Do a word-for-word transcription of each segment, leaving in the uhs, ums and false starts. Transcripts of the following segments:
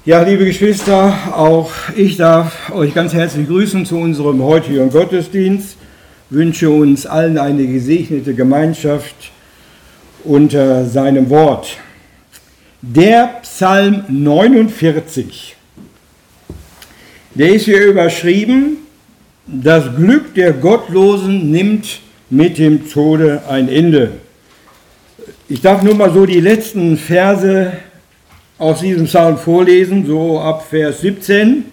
Ja, liebe Geschwister, auch ich darf euch ganz herzlich grüßen zu unserem heutigen Gottesdienst. Wünsche uns allen eine gesegnete Gemeinschaft unter seinem Wort. Der Psalm neunundvierzig, der ist hier überschrieben: Das Glück der Gottlosen nimmt mit dem Tode ein Ende. Ich darf nur mal so die letzten Verse aus diesem Psalm vorlesen, so ab Vers siebzehn.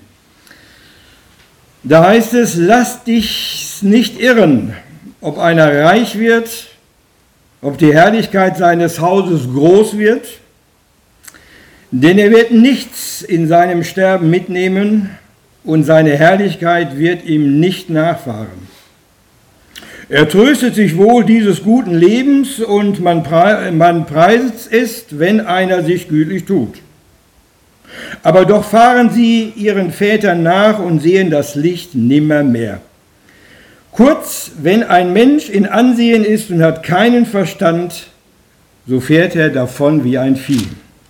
Da heißt es: Lass dich nicht irren, ob einer reich wird, ob die Herrlichkeit seines Hauses groß wird, denn er wird nichts in seinem Sterben mitnehmen und seine Herrlichkeit wird ihm nicht nachfahren. Er tröstet sich wohl dieses guten Lebens und man preist es, wenn einer sich gütlich tut. Aber doch fahren sie ihren Vätern nach und sehen das Licht nimmermehr. Kurz, wenn ein Mensch in Ansehen ist und hat keinen Verstand, so fährt er davon wie ein Vieh.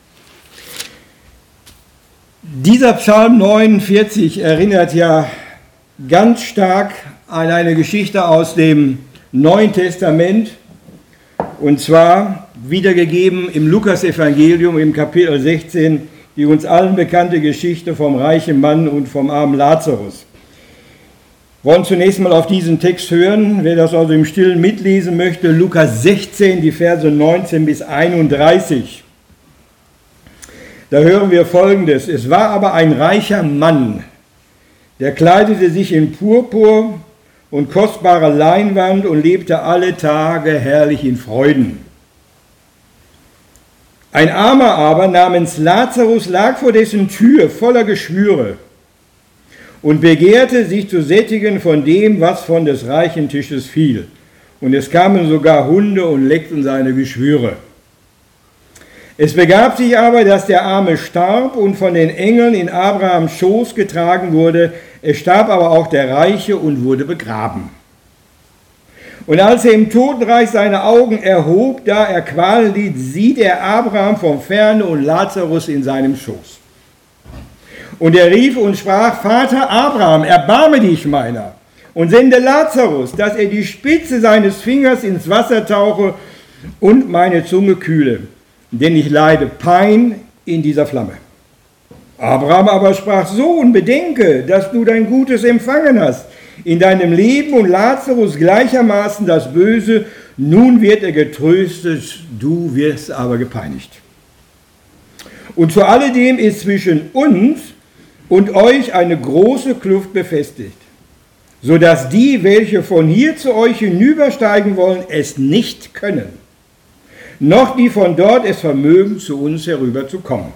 Dieser Psalm neunundvierzig erinnert ja ganz stark an eine Geschichte aus dem Neuen Testament, und zwar wiedergegeben im Lukasevangelium im Kapitel sechzehn, die uns allen bekannte Geschichte vom reichen Mann und vom armen Lazarus. Wir wollen zunächst mal auf diesen Text hören. Wer das also im Stillen mitlesen möchte, Lukas sechzehn, die Verse neunzehn bis einunddreißig. Da hören wir Folgendes: Es war aber ein reicher Mann, der kleidete sich in Purpur und kostbare Leinwand und lebte alle Tage herrlich in Freuden. Ein Armer aber namens Lazarus lag vor dessen Tür voller Geschwüre und begehrte, sich zu sättigen von dem, was von des reichen Tisches fiel. Und es kamen sogar Hunde und leckten seine Geschwüre. Es begab sich aber, dass der Arme starb und von den Engeln in Abrahams Schoß getragen wurde. Es starb aber auch der Reiche und wurde begraben. Und als er im Totenreich seine Augen erhob, da er Qualen litt, sieht er Abraham von ferne und Lazarus in seinem Schoß. Und er rief und sprach: Vater Abraham, erbarme dich meiner und sende Lazarus, dass er die Spitze seines Fingers ins Wasser tauche und meine Zunge kühle, denn ich leide Pein in dieser Flamme. Abraham aber sprach: Sohn, bedenke, dass du dein Gutes empfangen hast in deinem Leben und Lazarus gleichermaßen das Böse. Nun wird er getröstet, du wirst aber gepeinigt. Und zu alledem ist zwischen uns und euch eine große Kluft befestigt, sodass die, welche von hier zu euch hinübersteigen wollen, es nicht können, noch die von dort es vermögen, zu uns herüberzukommen.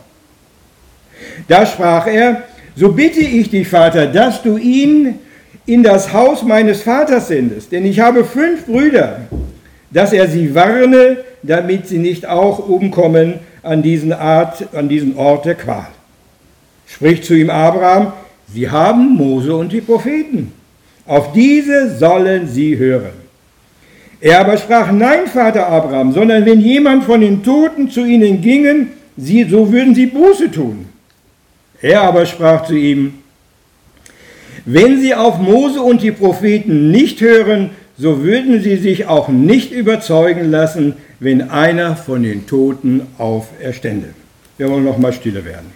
Da sprach er: So bitte ich dich, Vater, dass du ihn in das Haus meines Vaters sendest, denn ich habe fünf Brüder, dass er sie warne, damit sie nicht auch umkommen an diesen, Art, an diesen Ort der Qual. Spricht zu ihm Abraham: Sie haben Mose und die Propheten, auf diese sollen sie hören. Er aber sprach: Nein, Vater Abraham, sondern wenn jemand von den Toten zu ihnen gingen, sie, so würden sie Buße tun. Er aber sprach zu ihm: Wenn sie auf Mose und die Propheten nicht hören, so würden sie sich auch nicht überzeugen lassen, wenn einer von den Toten auferstände. Wir wollen noch mal stille werden.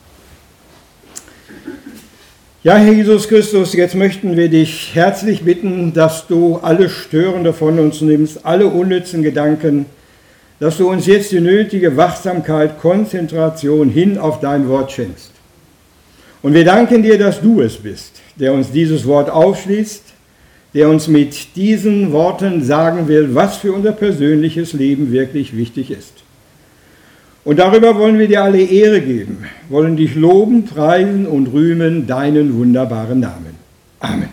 Ja, Herr Jesus Christus, jetzt möchten wir dich herzlich bitten, dass du alle Störende von uns nimmst, alle unnützen Gedanken, dass du uns jetzt die nötige Wachsamkeit, Konzentration hin auf dein Wort schenkst. Und wir danken dir, dass du es bist, der uns dieses Wort aufschließt, der uns mit diesen Worten sagen will, was für unser persönliches Leben wirklich wichtig ist. Und darüber wollen wir dir alle Ehre geben, wollen dich loben, preisen und rühmen deinen wunderbaren Namen. Amen.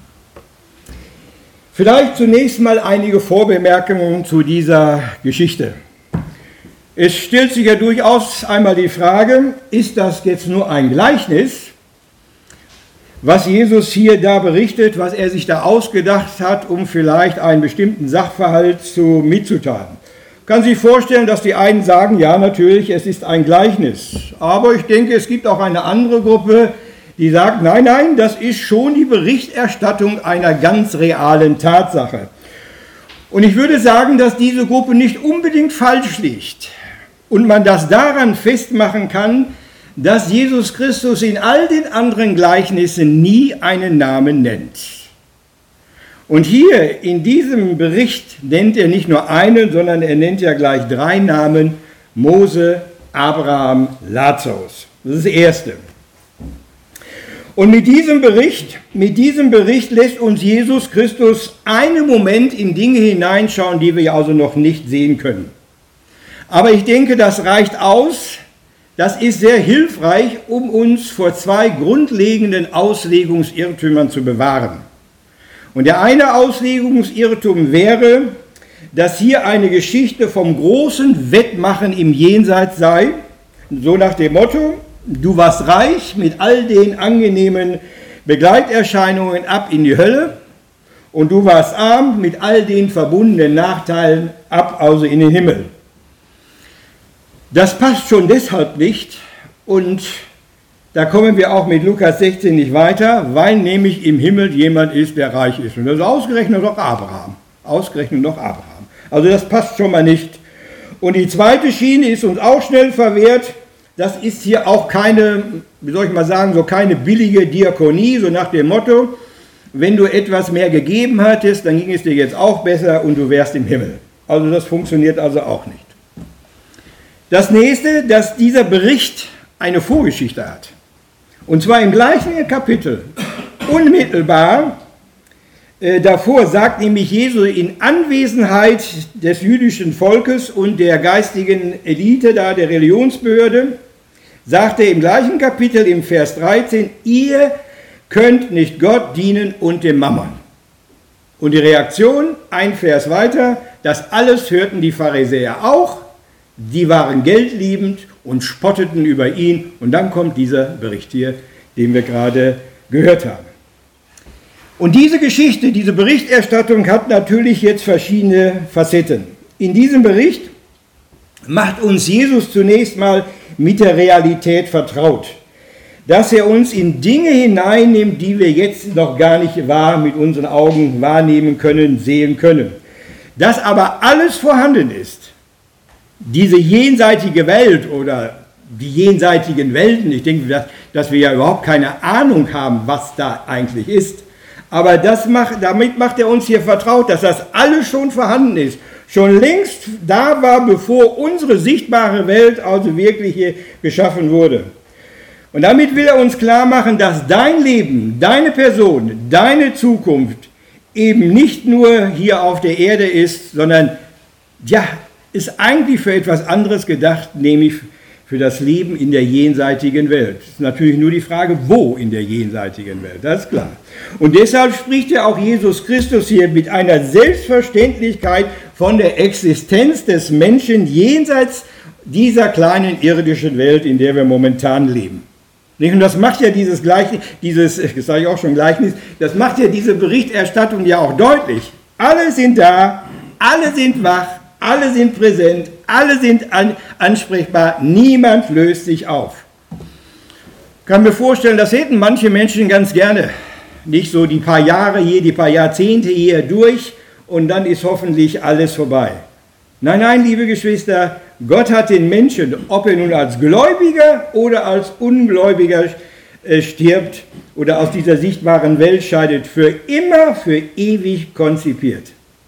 Vielleicht zunächst mal einige Vorbemerkungen zu dieser Geschichte. Es stellt sich ja durchaus einmal die Frage, ist das jetzt nur ein Gleichnis, was Jesus hier da berichtet, was er sich da ausgedacht hat, um vielleicht einen bestimmten Sachverhalt zu, mitzuteilen? Kann sich vorstellen, dass die einen sagen, ja natürlich, es ist ein Gleichnis. Aber ich denke, es gibt auch eine andere Gruppe, die sagt, nein, nein, das ist schon die Berichterstattung einer ganz realen Tatsache. Und ich würde sagen, dass diese Gruppe nicht unbedingt falsch liegt. Und man das daran festmachen kann, dass Jesus Christus in all den anderen Gleichnissen nie einen Namen nennt. Und hier in diesem Bericht nennt er nicht nur einen, sondern er nennt ja gleich drei Namen: Mose, Abraham, Lazarus. Das ist das Erste. Und mit diesem Bericht, mit diesem Bericht lässt uns Jesus Christus einen Moment in Dinge hineinschauen, die wir also noch nicht sehen können. Aber ich denke, das reicht aus. Das ist sehr hilfreich, um uns vor zwei grundlegenden Auslegungsirrtümern zu bewahren. Und der eine Auslegungsirrtum wäre, dass hier eine Geschichte vom großen Wettmachen im Jenseits sei, so nach dem Motto: Du warst reich, mit all den angenehmen Begleiterscheinungen ab in die Hölle, und du warst arm, mit all den verbundenen Nachteilen ab, also in den Himmel. Das passt schon deshalb nicht, und da kommen wir auch mit Lukas sechzehn nicht weiter, weil nämlich im Himmel jemand ist, der reich ist. Und das ist ausgerechnet noch Abraham. Ausgerechnet noch Abraham. Also das passt schon mal nicht. Und die zweite Schiene ist uns auch schnell verwehrt. Das ist hier auch keine, wie soll ich mal sagen, so keine billige Diakonie, so nach dem Motto: Wenn du etwas mehr gegeben hattest, dann ging es dir jetzt auch besser und du wärst im Himmel. Also das funktioniert also auch nicht. Das nächste, dass dieser Bericht eine Vorgeschichte hat. Und zwar im gleichen Kapitel, unmittelbar äh, davor, sagt nämlich Jesus in Anwesenheit des jüdischen Volkes und der geistigen Elite da, der Religionsbehörde, sagt er im gleichen Kapitel im Vers dreizehn, ihr könnt nicht Gott dienen und dem Mammon. Und die Reaktion, ein Vers weiter, das alles hörten die Pharisäer auch, die waren geldliebend und spotteten über ihn. Und dann kommt dieser Bericht hier, den wir gerade gehört haben. Und diese Geschichte, diese Berichterstattung hat natürlich jetzt verschiedene Facetten. In diesem Bericht macht uns Jesus zunächst mal mit der Realität vertraut, dass er uns in Dinge hineinnimmt, die wir jetzt noch gar nicht wahr mit unseren Augen wahrnehmen können, sehen können. Dass aber alles vorhanden ist. Diese jenseitige Welt oder die jenseitigen Welten, ich denke, dass, dass wir ja überhaupt keine Ahnung haben, was da eigentlich ist. Aber das macht, damit macht er uns hier vertraut, dass das alles schon vorhanden ist, schon längst da war, bevor unsere sichtbare Welt also wirklich hier geschaffen wurde. Und damit will er uns klar machen, dass dein Leben, deine Person, deine Zukunft eben nicht nur hier auf der Erde ist, sondern ja, ist eigentlich für etwas anderes gedacht, nämlich für das Leben in der jenseitigen Welt. Es ist natürlich nur die Frage, wo in der jenseitigen Welt, das ist klar. Und deshalb spricht ja auch Jesus Christus hier mit einer Selbstverständlichkeit von der Existenz des Menschen jenseits dieser kleinen irdischen Welt, in der wir momentan leben. Und das macht ja dieses Gleichnis, dieses, das sage ich auch schon Gleichnis, das macht ja diese Berichterstattung ja auch deutlich. Alle sind da, alle sind wach, alle sind präsent, alle sind an, ansprechbar, niemand löst sich auf. Ich kann mir vorstellen, das hätten manche Menschen ganz gerne. Nicht so die paar Jahre hier, die paar Jahrzehnte hier durch und dann ist hoffentlich alles vorbei. Nein, nein, liebe Geschwister, Gott hat den Menschen, ob er nun als Gläubiger oder als Ungläubiger äh, stirbt oder aus dieser sichtbaren Welt scheidet, für immer, für ewig konzipiert.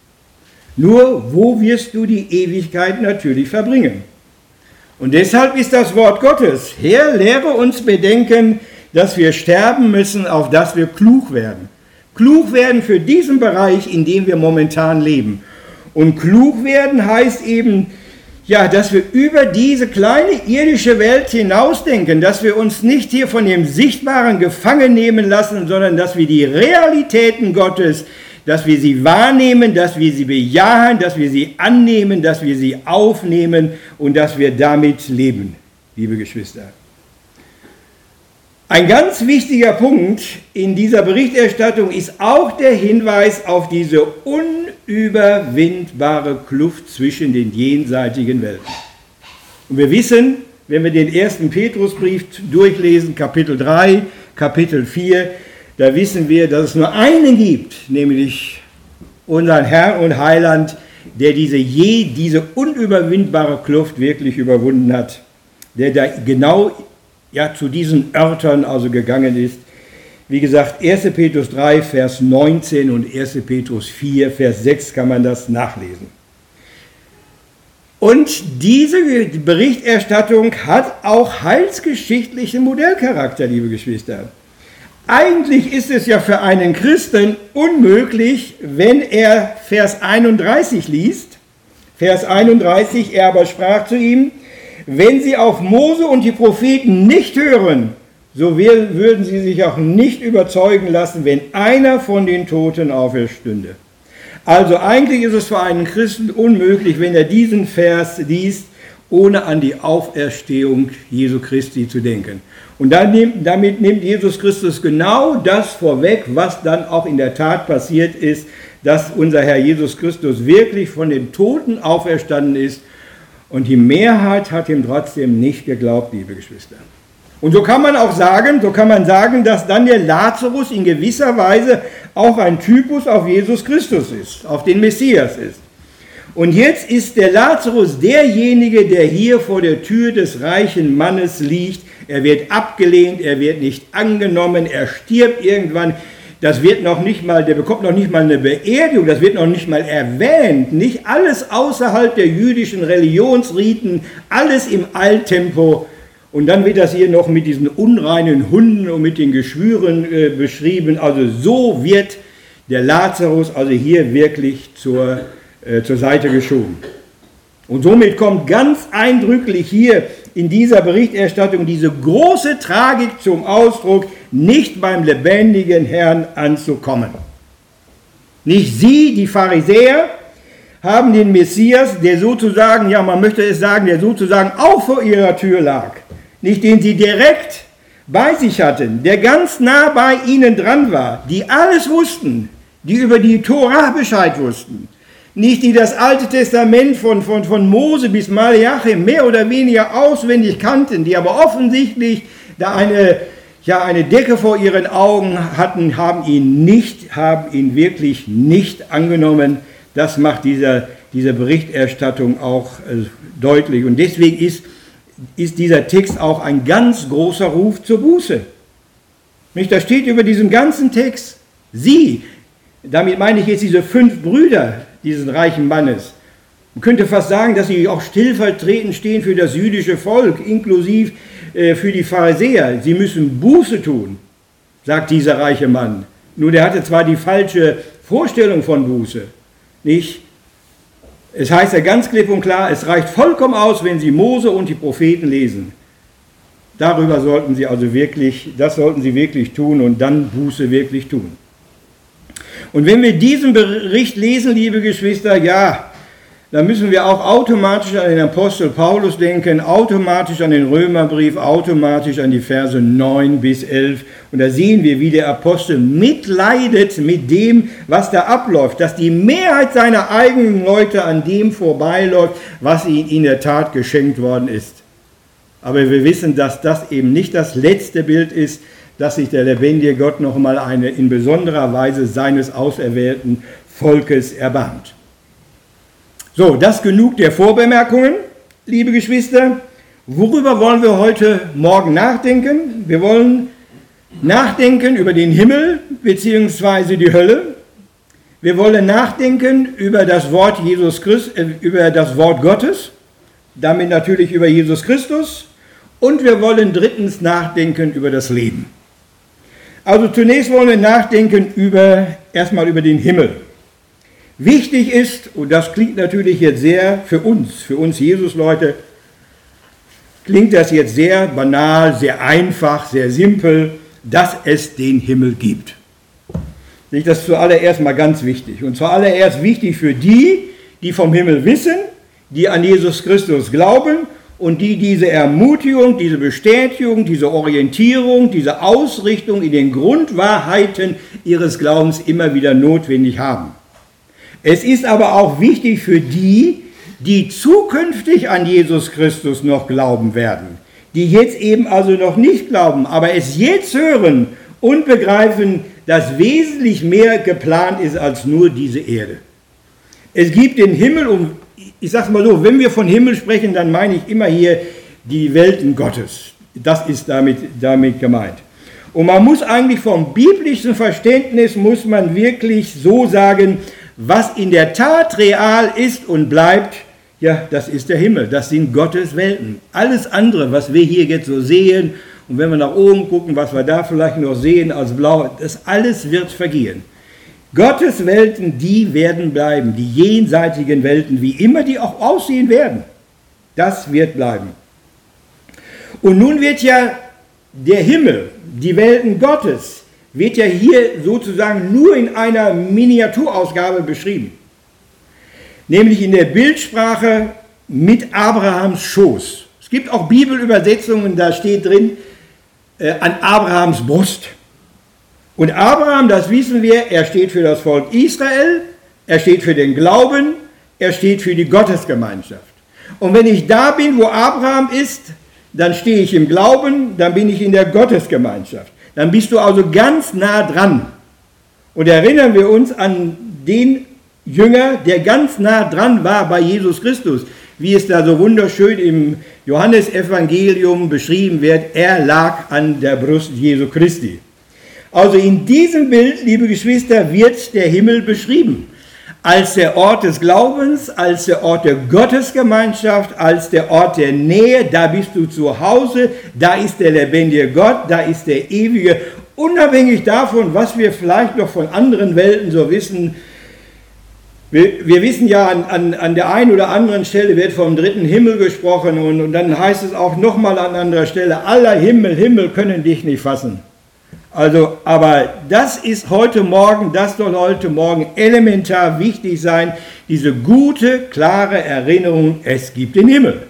Nur, wo wirst du die Ewigkeit natürlich verbringen? Und deshalb ist das Wort Gottes: Herr, lehre uns bedenken, dass wir sterben müssen, auf dass wir klug werden. Klug werden für diesen Bereich, in dem wir momentan leben. Und klug werden heißt eben, ja, dass wir über diese kleine irdische Welt hinausdenken, dass wir uns nicht hier von dem Sichtbaren gefangen nehmen lassen, sondern dass wir die Realitäten Gottes, dass wir sie wahrnehmen, dass wir sie bejahen, dass wir sie annehmen, dass wir sie aufnehmen und dass wir damit leben, liebe Geschwister. Ein ganz wichtiger Punkt in dieser Berichterstattung ist auch der Hinweis auf diese unüberwindbare Kluft zwischen den jenseitigen Welten. Und wir wissen, wenn wir den ersten Petrusbrief durchlesen, Kapitel drei, Kapitel vier, da wissen wir, dass es nur einen gibt, nämlich unseren Herrn und Heiland, der diese, je, diese unüberwindbare Kluft wirklich überwunden hat, der da genau ja, zu diesen Örtern also gegangen ist. Wie gesagt, erster Petrus drei, Vers neunzehn und erster Petrus vier, Vers sechs kann man das nachlesen. Und diese Berichterstattung hat auch heilsgeschichtlichen Modellcharakter, liebe Geschwister. Eigentlich ist es ja für einen Christen unmöglich, wenn er Vers einunddreißig liest. Vers einunddreißig, er aber sprach zu ihm: Wenn sie auf Mose und die Propheten nicht hören, so würden sie sich auch nicht überzeugen lassen, wenn einer von den Toten auferstünde. Also eigentlich ist es für einen Christen unmöglich, wenn er diesen Vers liest, ohne an die Auferstehung Jesu Christi zu denken. Und dann nimmt, damit nimmt Jesus Christus genau das vorweg, was dann auch in der Tat passiert ist, dass unser Herr Jesus Christus wirklich von den Toten auferstanden ist. Und die Mehrheit hat ihm trotzdem nicht geglaubt, liebe Geschwister. Und so kann man auch sagen, so kann man sagen, dass dann der Lazarus in gewisser Weise auch ein Typus auf Jesus Christus ist, auf den Messias ist. Und jetzt ist der Lazarus derjenige, der hier vor der Tür des reichen Mannes liegt. Er wird abgelehnt, er wird nicht angenommen, er stirbt irgendwann. Das wird noch nicht mal, der bekommt noch nicht mal eine Beerdigung, das wird noch nicht mal erwähnt. Nicht alles außerhalb der jüdischen Religionsriten, alles im Eiltempo. Und dann wird das hier noch mit diesen unreinen Hunden und mit den Geschwüren äh, beschrieben. Also so wird der Lazarus also hier wirklich zur, äh, zur Seite geschoben. Und somit kommt ganz eindrücklich hier in dieser Berichterstattung diese große Tragik zum Ausdruck, nicht beim lebendigen Herrn anzukommen. Nicht sie, die Pharisäer, haben den Messias, der sozusagen, ja man möchte es sagen, der sozusagen auch vor ihrer Tür lag, nicht den sie direkt bei sich hatten, der ganz nah bei ihnen dran war, die alles wussten, die über die Tora Bescheid wussten, nicht die das Alte Testament von, von, von Mose bis Malachi mehr oder weniger auswendig kannten, die aber offensichtlich da eine, ja, eine Decke vor ihren Augen hatten, haben ihn nicht, haben ihn wirklich nicht angenommen. Das macht dieser, diese Berichterstattung auch äh, deutlich. Und deswegen ist, ist dieser Text auch ein ganz großer Ruf zur Buße. Nicht? Da steht über diesem ganzen Text, sie, damit meine ich jetzt diese fünf Brüder dieses reichen Mannes. Man könnte fast sagen, dass sie auch stellvertretend stehen für das jüdische Volk, inklusive äh, für die Pharisäer. Sie müssen Buße tun, sagt dieser reiche Mann. Nur der hatte zwar die falsche Vorstellung von Buße, nicht? Es heißt ja ganz klipp und klar, es reicht vollkommen aus, wenn Sie Mose und die Propheten lesen. Darüber sollten Sie also wirklich, das sollten Sie wirklich tun und dann Buße wirklich tun. Und wenn wir diesen Bericht lesen, liebe Geschwister, ja, dann müssen wir auch automatisch an den Apostel Paulus denken, automatisch an den Römerbrief, automatisch an die Verse neun bis elf. Und da sehen wir, wie der Apostel mitleidet mit dem, was da abläuft, dass die Mehrheit seiner eigenen Leute an dem vorbeiläuft, was ihnen in der Tat geschenkt worden ist. Aber wir wissen, dass das eben nicht das letzte Bild ist, dass sich der lebendige Gott noch mal eine in besonderer Weise seines auserwählten Volkes erbarmt. So, das genug der Vorbemerkungen, liebe Geschwister. Worüber wollen wir heute Morgen nachdenken? Wir wollen nachdenken über den Himmel bzw. die Hölle. Wir wollen nachdenken über das Wort Jesus Christus, äh, über das Wort Gottes, damit natürlich über Jesus Christus. Und wir wollen drittens nachdenken über das Leben. Also zunächst wollen wir nachdenken über, erstmal über den Himmel. Wichtig ist, und das klingt natürlich jetzt sehr für uns, für uns Jesus-Leute, klingt das jetzt sehr banal, sehr einfach, sehr simpel, dass es den Himmel gibt. Das ist zuallererst mal ganz wichtig. Und zuallererst wichtig für die, die vom Himmel wissen, die an Jesus Christus glauben und die diese Ermutigung, diese Bestätigung, diese Orientierung, diese Ausrichtung in den Grundwahrheiten ihres Glaubens immer wieder notwendig haben. Es ist aber auch wichtig für die, die zukünftig an Jesus Christus noch glauben werden, die jetzt eben also noch nicht glauben, aber es jetzt hören und begreifen, dass wesentlich mehr geplant ist als nur diese Erde. Es gibt den Himmel, und ich sage mal so, wenn wir von Himmel sprechen, dann meine ich immer hier die Welten Gottes. Das ist damit, damit gemeint. Und man muss eigentlich vom biblischen Verständnis, muss man wirklich so sagen, was in der Tat real ist und bleibt, ja, das ist der Himmel, das sind Gottes Welten. Alles andere, was wir hier jetzt so sehen, und wenn wir nach oben gucken, was wir da vielleicht noch sehen als blau, das alles wird vergehen. Gottes Welten, die werden bleiben, die jenseitigen Welten, wie immer die auch aussehen werden, das wird bleiben. Und nun wird ja der Himmel, die Welten Gottes, wird ja hier sozusagen nur in einer Miniaturausgabe beschrieben. Nämlich in der Bildsprache mit Abrahams Schoß. Es gibt auch Bibelübersetzungen, da steht drin, äh, an Abrahams Brust. Und Abraham, das wissen wir, er steht für das Volk Israel, er steht für den Glauben, er steht für die Gottesgemeinschaft. Und wenn ich da bin, wo Abraham ist, dann stehe ich im Glauben, dann bin ich in der Gottesgemeinschaft. Dann bist du also ganz nah dran. Und erinnern wir uns an den Jünger, der ganz nah dran war bei Jesus Christus, wie es da so wunderschön im Johannesevangelium beschrieben wird, er lag an der Brust Jesu Christi. Also in diesem Bild, liebe Geschwister, wird der Himmel beschrieben. Als der Ort des Glaubens, als der Ort der Gottesgemeinschaft, als der Ort der Nähe, da bist du zu Hause, da ist der lebendige Gott, da ist der ewige, unabhängig davon, was wir vielleicht noch von anderen Welten so wissen. Wir, wir wissen ja, an, an, an der einen oder anderen Stelle wird vom dritten Himmel gesprochen und, und dann heißt es auch nochmal an anderer Stelle, aller Himmel, Himmel können dich nicht fassen. Also, aber das ist heute Morgen, das soll heute Morgen elementar wichtig sein, diese gute, klare Erinnerung, es gibt den Himmel.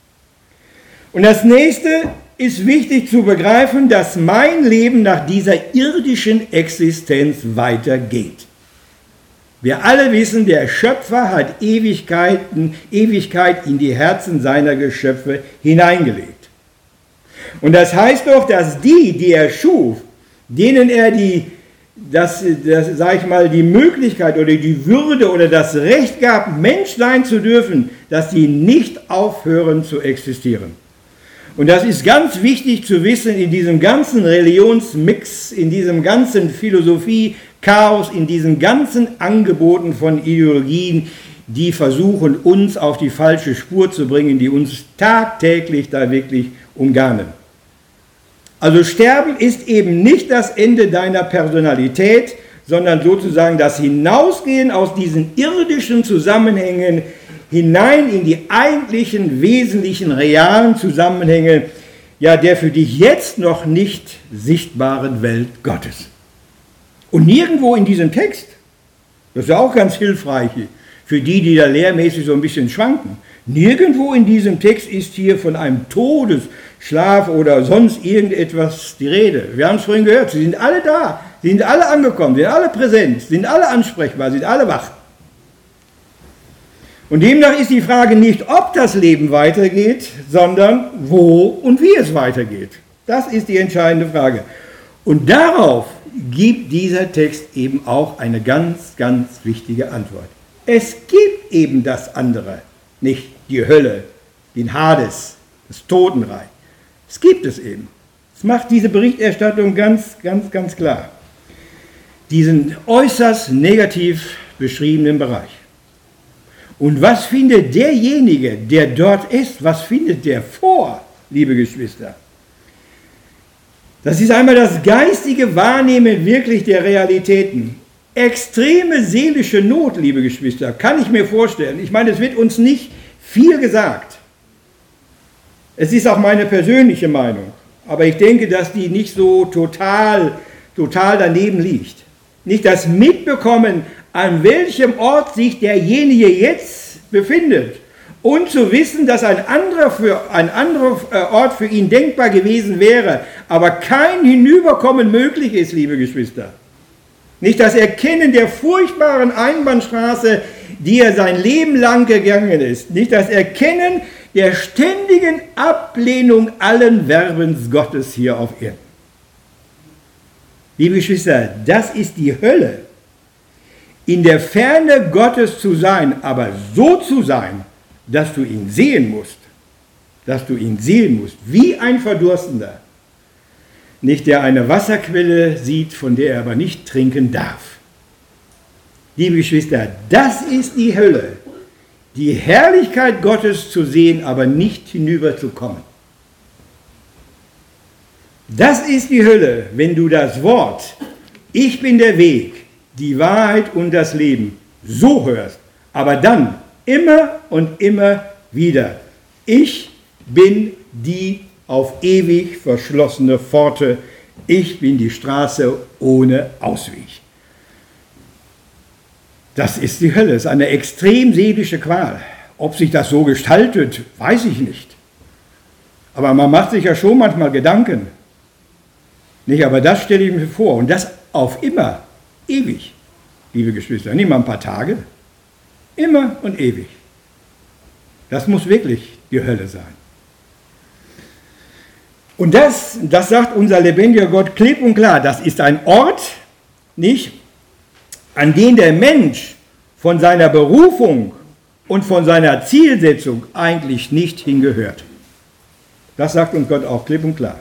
Und das nächste ist wichtig zu begreifen, dass mein Leben nach dieser irdischen Existenz weitergeht. Wir alle wissen, der Schöpfer hat Ewigkeiten, Ewigkeit in die Herzen seiner Geschöpfe hineingelegt. Und das heißt doch, dass die, die er schuf, denen er die, das, das, sag ich mal, die Möglichkeit oder die Würde oder das Recht gab, Mensch sein zu dürfen, dass sie nicht aufhören zu existieren. Und das ist ganz wichtig zu wissen in diesem ganzen Religionsmix, in diesem ganzen Philosophie-Chaos, in diesen ganzen Angeboten von Ideologien, die versuchen, uns auf die falsche Spur zu bringen, die uns tagtäglich da wirklich umgarnen. Also Sterben ist eben nicht das Ende deiner Personalität, sondern sozusagen das Hinausgehen aus diesen irdischen Zusammenhängen hinein in die eigentlichen, wesentlichen, realen Zusammenhänge, ja, der für dich jetzt noch nicht sichtbaren Welt Gottes. Und nirgendwo in diesem Text, das ist ja auch ganz hilfreich für die, die da lehrmäßig so ein bisschen schwanken, nirgendwo in diesem Text ist hier von einem Todesschlaf oder sonst irgendetwas die Rede. Wir haben es vorhin gehört, sie sind alle da, sie sind alle angekommen, sind alle präsent, sind alle ansprechbar, sind alle wach. Und demnach ist die Frage nicht, ob das Leben weitergeht, sondern wo und wie es weitergeht. Das ist die entscheidende Frage. Und darauf gibt dieser Text eben auch eine ganz, ganz wichtige Antwort. Es gibt eben das andere, nicht die Hölle, den Hades, das Totenreich. Es gibt es eben. Das macht diese Berichterstattung ganz, ganz, ganz klar. Diesen äußerst negativ beschriebenen Bereich. Und was findet derjenige, der dort ist, was findet der vor, liebe Geschwister? Das ist einmal das geistige Wahrnehmen wirklich der Realitäten. Extreme seelische Not, liebe Geschwister, kann ich mir vorstellen. Ich meine, es wird uns nicht viel gesagt. Es ist auch meine persönliche Meinung. Aber ich denke, dass die nicht so total, total daneben liegt. Nicht das Mitbekommen, an welchem Ort sich derjenige jetzt befindet und zu wissen, dass ein anderer, für, ein anderer Ort für ihn denkbar gewesen wäre, aber kein Hinüberkommen möglich ist, liebe Geschwister. Nicht das Erkennen der furchtbaren Einbahnstraße, die er sein Leben lang gegangen ist. Nicht das Erkennen der ständigen Ablehnung allen Werbens Gottes hier auf Erden. Liebe Geschwister, das ist die Hölle. In der Ferne Gottes zu sein, aber so zu sein, dass du ihn sehen musst. Dass du ihn sehen musst, wie ein Verdurstender. Nicht der eine Wasserquelle sieht, von der er aber nicht trinken darf. Liebe Geschwister, das ist die Hölle. Die Herrlichkeit Gottes zu sehen, aber nicht hinüberzukommen. Das ist die Hölle, wenn du das Wort, ich bin der Weg, die Wahrheit und das Leben, so hörst, aber dann immer und immer wieder, ich bin die auf ewig verschlossene Pforte, ich bin die Straße ohne Ausweg. Das ist die Hölle, das ist eine extrem seelische Qual. Ob sich das so gestaltet, weiß ich nicht. Aber man macht sich ja schon manchmal Gedanken. Nicht, aber das stelle ich mir vor. Und das auf immer, ewig, liebe Geschwister. Nicht mal ein paar Tage. Immer und ewig. Das muss wirklich die Hölle sein. Und das, das sagt unser lebendiger Gott klipp und klar. Das ist ein Ort, nicht, an den der Mensch von seiner Berufung und von seiner Zielsetzung eigentlich nicht hingehört. Das sagt uns Gott auch klipp und klar.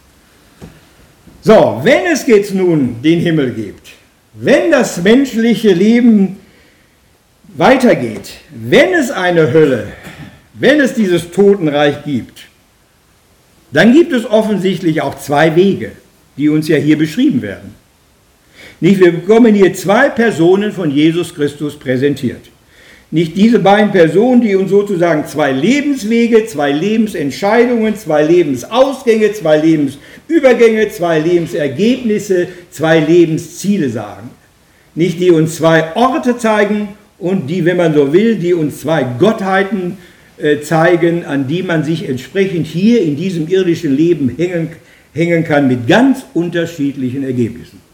So, wenn es jetzt nun den Himmel gibt, wenn das menschliche Leben weitergeht, wenn es eine Hölle, wenn es dieses Totenreich gibt, dann gibt es offensichtlich auch zwei Wege, die uns ja hier beschrieben werden. Nicht, wir bekommen hier zwei Personen von Jesus Christus präsentiert. Nicht diese beiden Personen, die uns sozusagen zwei Lebenswege, zwei Lebensentscheidungen, zwei Lebensausgänge, zwei Lebensübergänge, zwei Lebensergebnisse, zwei Lebensziele sagen. Nicht die uns zwei Orte zeigen und die, wenn man so will, die uns zwei Gottheiten äh, zeigen, an die man sich entsprechend hier in diesem irdischen Leben hängen, hängen kann mit ganz unterschiedlichen Ergebnissen.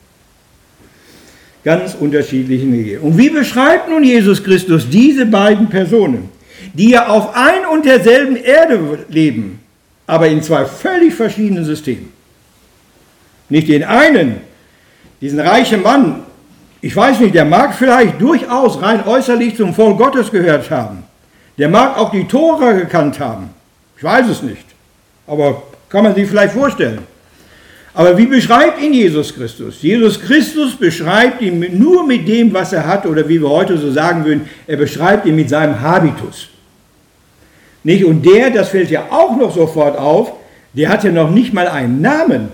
Ganz unterschiedlichen Wege. Und wie beschreibt nun Jesus Christus diese beiden Personen, die ja auf ein und derselben Erde leben, aber in zwei völlig verschiedenen Systemen? Nicht den einen, diesen reichen Mann, ich weiß nicht, der mag vielleicht durchaus rein äußerlich zum Volk Gottes gehört haben. Der mag auch die Tora gekannt haben. Ich weiß es nicht. Aber kann man sich vielleicht vorstellen. Aber wie beschreibt ihn Jesus Christus? Jesus Christus beschreibt ihn nur mit dem, was er hat, oder wie wir heute so sagen würden, er beschreibt ihn mit seinem Habitus. Nicht? Und der, das fällt ja auch noch sofort auf, der hat ja noch nicht mal einen Namen.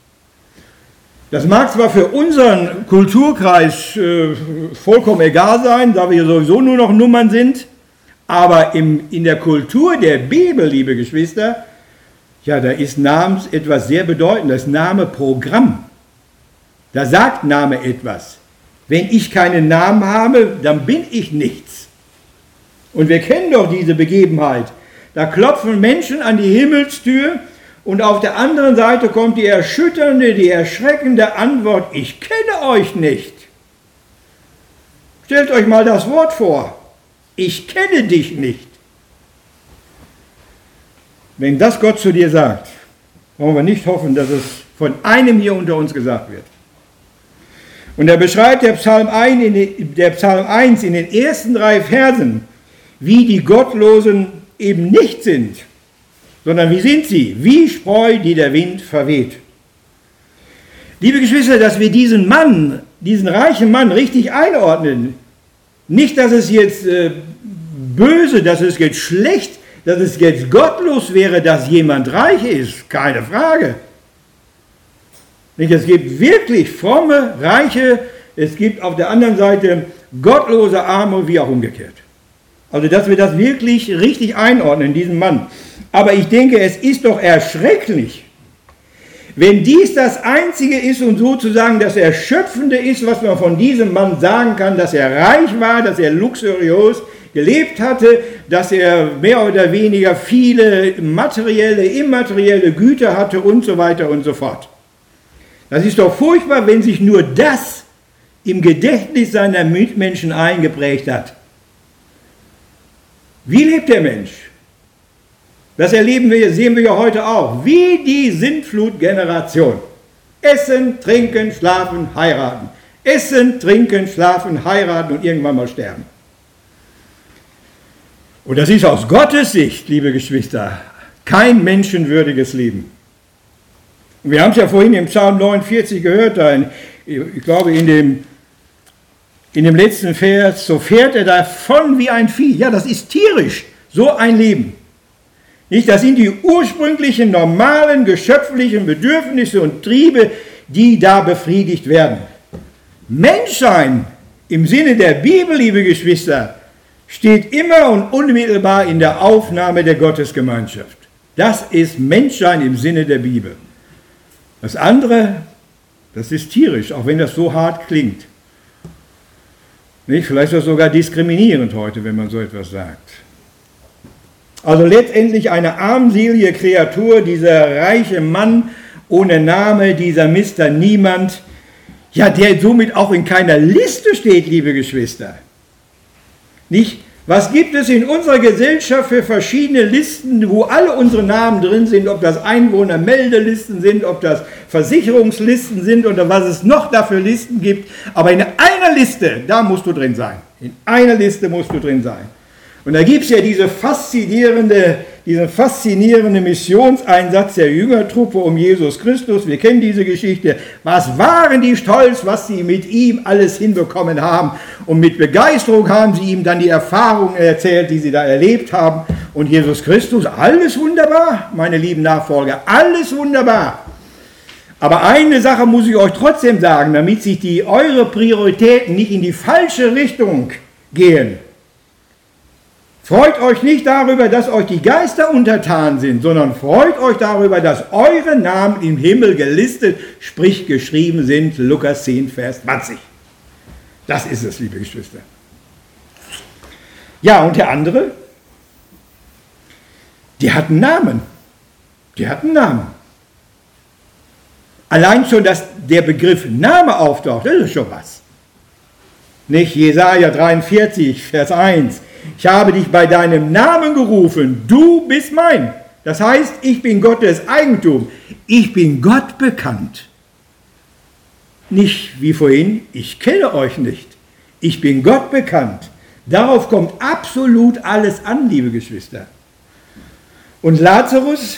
Das mag zwar für unseren Kulturkreis äh, vollkommen egal sein, da wir sowieso nur noch Nummern sind, aber im, in der Kultur der Bibel, liebe Geschwister, ja, da ist Namens etwas sehr Bedeutendes, Name Programm. Da sagt Name etwas. Wenn ich keinen Namen habe, dann bin ich nichts. Und wir kennen doch diese Begebenheit. Da klopfen Menschen an die Himmelstür und auf der anderen Seite kommt die erschütternde, die erschreckende Antwort, ich kenne euch nicht. Stellt euch mal das Wort vor, ich kenne dich nicht. Wenn das Gott zu dir sagt, wollen wir nicht hoffen, dass es von einem hier unter uns gesagt wird. Und da beschreibt der Psalm eins in den, der Psalm eins in den ersten drei Versen, wie die Gottlosen eben nicht sind, sondern wie sind sie? Wie Spreu, die der Wind verweht. Liebe Geschwister, dass wir diesen Mann, diesen reichen Mann richtig einordnen, nicht, dass es jetzt äh, böse, dass es jetzt schlecht, dass es jetzt gottlos wäre, dass jemand reich ist, keine Frage. Nicht, es gibt wirklich fromme, reiche, es gibt auf der anderen Seite gottlose, arme, wie auch umgekehrt. Also, dass wir das wirklich richtig einordnen, diesen Mann. Aber ich denke, es ist doch erschrecklich, wenn dies das Einzige ist und sozusagen das Erschöpfende ist, was man von diesem Mann sagen kann, dass er reich war, dass er luxuriös gelebt hatte, dass er mehr oder weniger viele materielle, immaterielle Güter hatte und so weiter und so fort. Das ist doch furchtbar, wenn sich nur das im Gedächtnis seiner Mitmenschen eingeprägt hat. Wie lebt der Mensch? Das erleben wir, sehen wir ja heute auch. Wie die Sintflutgeneration. Essen, trinken, schlafen, heiraten. Essen, trinken, schlafen, heiraten und irgendwann mal sterben. Und das ist aus Gottes Sicht, liebe Geschwister, kein menschenwürdiges Leben. Und wir haben es ja vorhin im Psalm neunundvierzig gehört, da in, ich glaube in dem, in dem letzten Vers, so fährt er davon wie ein Vieh. Ja, das ist tierisch, so ein Leben. Nicht, das sind die ursprünglichen, normalen, geschöpflichen Bedürfnisse und Triebe, die da befriedigt werden. Menschsein im Sinne der Bibel, liebe Geschwister, steht immer und unmittelbar in der Aufnahme der Gottesgemeinschaft. Das ist Menschsein im Sinne der Bibel. Das andere, das ist tierisch, auch wenn das so hart klingt. Nicht? Vielleicht ist das sogar diskriminierend heute, wenn man so etwas sagt. Also letztendlich eine armselige Kreatur, dieser reiche Mann ohne Name, dieser Mister Niemand, ja, der somit auch in keiner Liste steht, liebe Geschwister. Nicht? Was gibt es in unserer Gesellschaft für verschiedene Listen, wo alle unsere Namen drin sind, ob das Einwohnermeldelisten sind, ob das Versicherungslisten sind oder was es noch da für Listen gibt. Aber in einer Liste, da musst du drin sein. In einer Liste musst du drin sein. Und da gibt es ja diese faszinierende, diesen faszinierenden Missionseinsatz der Jüngertruppe um Jesus Christus. Wir kennen diese Geschichte. Was waren die stolz, was sie mit ihm alles hinbekommen haben. Und mit Begeisterung haben sie ihm dann die Erfahrungen erzählt, die sie da erlebt haben. Und Jesus Christus, alles wunderbar, meine lieben Nachfolger, alles wunderbar. Aber eine Sache muss ich euch trotzdem sagen, damit sich die, eure Prioritäten nicht in die falsche Richtung gehen. Freut euch nicht darüber, dass euch die Geister untertan sind, sondern freut euch darüber, dass eure Namen im Himmel gelistet, sprich geschrieben sind, Lukas zehn, Vers zwanzig. Das ist es, liebe Geschwister. Ja, und der andere, der hat einen Namen. Der hat einen Namen. Allein schon, dass der Begriff Name auftaucht, das ist schon was. Nicht? Jesaja dreiundvierzig, Vers eins. Ich habe dich bei deinem Namen gerufen, du bist mein. Das heißt, ich bin Gottes Eigentum. Ich bin Gott bekannt. Nicht wie vorhin, ich kenne euch nicht. Ich bin Gott bekannt. Darauf kommt absolut alles an, liebe Geschwister. Und Lazarus,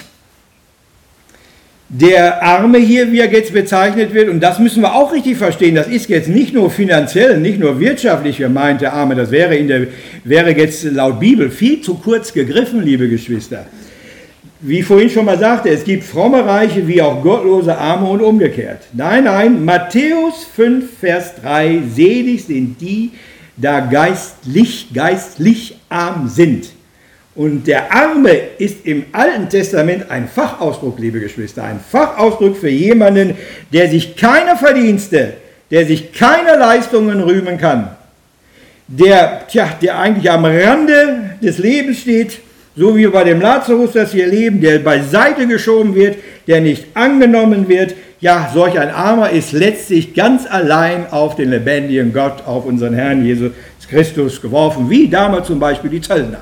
der Arme hier, wie er jetzt bezeichnet wird, und das müssen wir auch richtig verstehen, das ist jetzt nicht nur finanziell, nicht nur wirtschaftlich gemeint, der Arme, das wäre, in der, wäre jetzt laut Bibel viel zu kurz gegriffen, liebe Geschwister. Wie ich vorhin schon mal sagte, es gibt fromme Reiche wie auch gottlose Arme und umgekehrt. Nein, nein, Matthäus fünf, Vers drei, selig sind die, da geistlich, geistlich arm sind. Und der Arme ist im Alten Testament ein Fachausdruck, liebe Geschwister, ein Fachausdruck für jemanden, der sich keiner Verdienste, der sich keiner Leistungen rühmen kann, der, tja, der eigentlich am Rande des Lebens steht, so wie bei dem Lazarus das hier leben, der beiseite geschoben wird, der nicht angenommen wird. Ja, solch ein Armer ist letztlich ganz allein auf den lebendigen Gott, auf unseren Herrn Jesus Christus geworfen, wie damals zum Beispiel die Zöllner.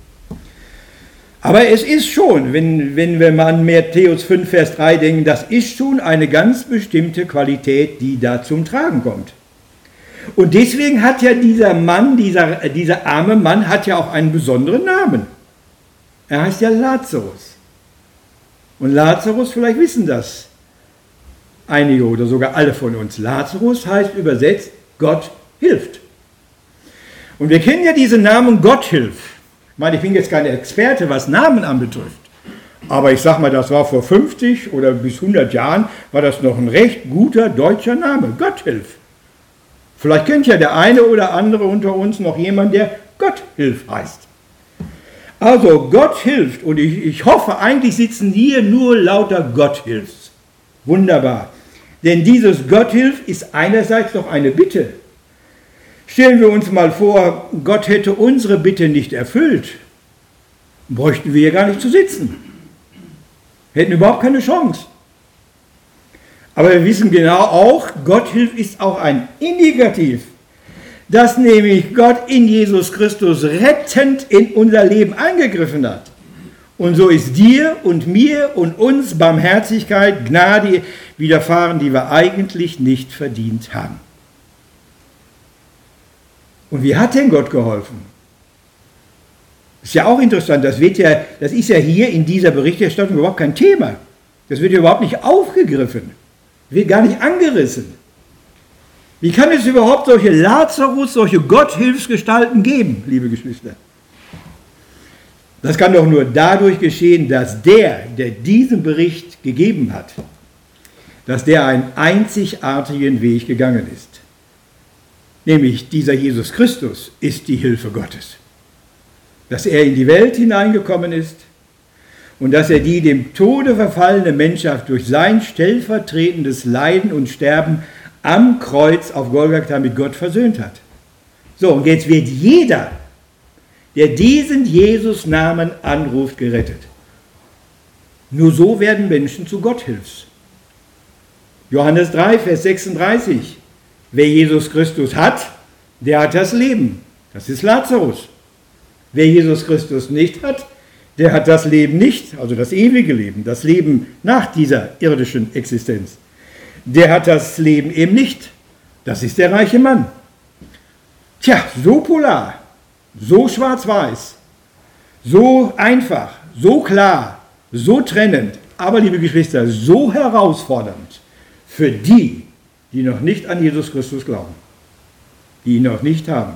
Aber es ist schon, wenn, wenn wir mal an Matthäus fünf, Vers drei denken, das ist schon eine ganz bestimmte Qualität, die da zum Tragen kommt. Und deswegen hat ja dieser Mann, dieser, dieser arme Mann, hat ja auch einen besonderen Namen. Er heißt ja Lazarus. Und Lazarus, vielleicht wissen das einige oder sogar alle von uns. Lazarus heißt übersetzt, Gott hilft. Und wir kennen ja diesen Namen Gott hilft. Ich meine, ich bin jetzt kein Experte, was Namen anbetrifft. Aber ich sage mal, das war vor fünfzig oder bis hundert Jahren, war das noch ein recht guter deutscher Name. Gotthilf. Vielleicht kennt ja der eine oder andere unter uns noch jemanden, der Gotthilf heißt. Also Gott hilft, und ich, ich hoffe, eigentlich sitzen hier nur lauter Gotthilfs. Wunderbar. Denn dieses Gotthilf ist einerseits doch eine Bitte. Stellen wir uns mal vor, Gott hätte unsere Bitte nicht erfüllt. bräuchten wir hier gar nicht zu sitzen. Hätten überhaupt keine Chance. Aber wir wissen genau auch, Gott hilft ist auch ein Indikativ, dass nämlich Gott in Jesus Christus rettend in unser Leben eingegriffen hat. Und so ist dir und mir und uns Barmherzigkeit, Gnade widerfahren, die wir eigentlich nicht verdient haben. Und wie hat denn Gott geholfen? Ist ja auch interessant, das, wird ja, das ist ja hier in dieser Berichterstattung überhaupt kein Thema. Das wird ja überhaupt nicht aufgegriffen, wird gar nicht angerissen. Wie kann es überhaupt solche Lazarus, solche Gotthilfsgestalten geben, liebe Geschwister? Das kann doch nur dadurch geschehen, dass der, der diesen Bericht gegeben hat, dass der einen einzigartigen Weg gegangen ist. Nämlich dieser Jesus Christus ist die Hilfe Gottes. Dass er in die Welt hineingekommen ist und dass er die dem Tode verfallene Menschheit durch sein stellvertretendes Leiden und Sterben am Kreuz auf Golgatha mit Gott versöhnt hat. So, und jetzt wird jeder, der diesen Jesus-Namen anruft, gerettet. Nur so werden Menschen zu Gotthilfs. Johannes drei, Vers sechsunddreißig. Wer Jesus Christus hat, der hat das Leben. Das ist Lazarus. Wer Jesus Christus nicht hat, der hat das Leben nicht, also das ewige Leben, das Leben nach dieser irdischen Existenz. Der hat das Leben eben nicht. Das ist der reiche Mann. Tja, so polar, so schwarz-weiß, so einfach, so klar, so trennend, aber liebe Geschwister, so herausfordernd für die, die noch nicht an Jesus Christus glauben, die ihn noch nicht haben.